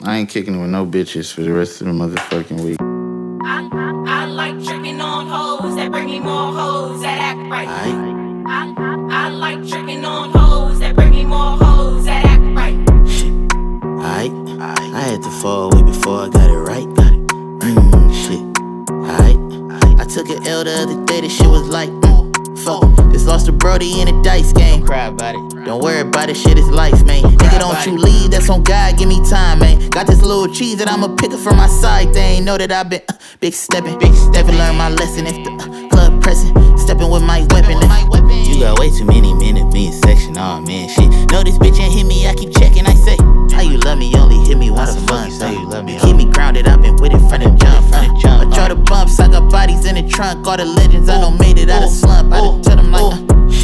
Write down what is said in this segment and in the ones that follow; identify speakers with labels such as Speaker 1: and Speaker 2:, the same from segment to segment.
Speaker 1: I ain't kicking it with no bitches for the rest of the motherfucking week.
Speaker 2: I like tricking on hoes that bring me more hoes that act right. I like tricking on hoes that bring me more hoes that act right.
Speaker 3: I had to fall way before I got it right. Shit. I took an L the other day, this shit was like, fuck. Just lost a brody in a dice game. Don't cry about it. Don't worry about it, shit is life, man. Nigga, don't you leave, that's on God, give me time, man. Got this little cheese that I'ma pick up from my side. They ain't know that I've been big steppin'. Learn my lesson if the club pressin'. Steppin' with my weapon. You got way too many men to be in section, oh man, shit. No, this bitch ain't hit me, I keep checking, I say. How you love me, only hit me once a month. You keep me grounded, I've been with it from the jump. I try to bumps, I got bodies in the trunk. All the legends I done made it out of slump. I done tell them like,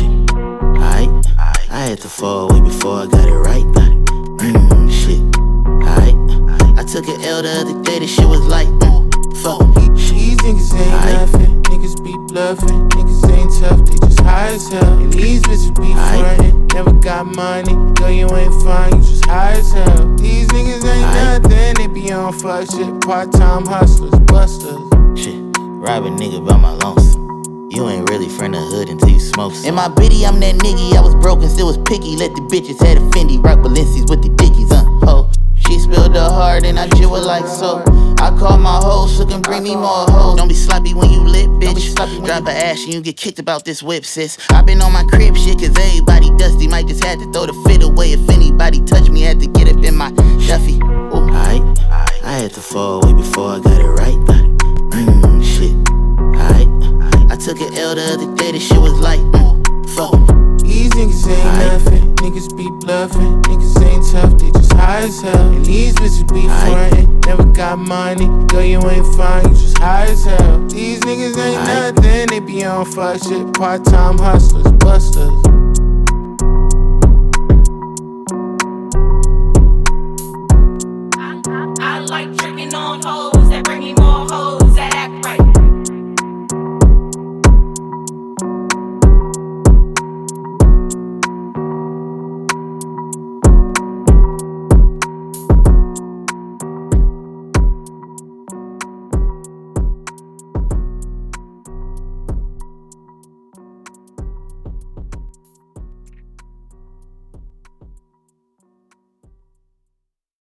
Speaker 3: I had to fall way before I got it right. Shit. I took an L the other day, this shit was like, fuck.
Speaker 4: These niggas ain't nothing, niggas be bluffing. Niggas ain't tough, they just high as hell. And these bitches be frontin', never got money. Girl, you ain't fine, you just high as hell. These niggas ain't nothing, they be on fuck shit. Part-time hustlers, busters.
Speaker 3: Shit, rob a nigga by my lonesome. You ain't really from the hood until you smoke some. In my biddy, I'm that nigga, I was broke and still was picky. Let the bitches had a Fendi, rock Balenci's with the dickies, ho. She spilled her heart and I jewel like so. I call my hoes, so can bring me more hoes. Don't be sloppy when you lit, bitch. Drop a ash and you get kicked about this whip, sis. I been on my crib shit, cause everybody dusty. Might just had to throw the fit away. If anybody touch me, had to get up in my Duffy. Ooh. I had to fall way before I got it right. Shit. I took an L the other day, this shit was like, fuck.
Speaker 4: These niggas ain't nothing, niggas be bluffing. Niggas ain't tough, they just high as hell. And these bitches be frontin', never got money. Girl, you ain't fine, you just high as hell. These niggas ain't nothing, they be on fuck shit. Part-time hustlers, busters.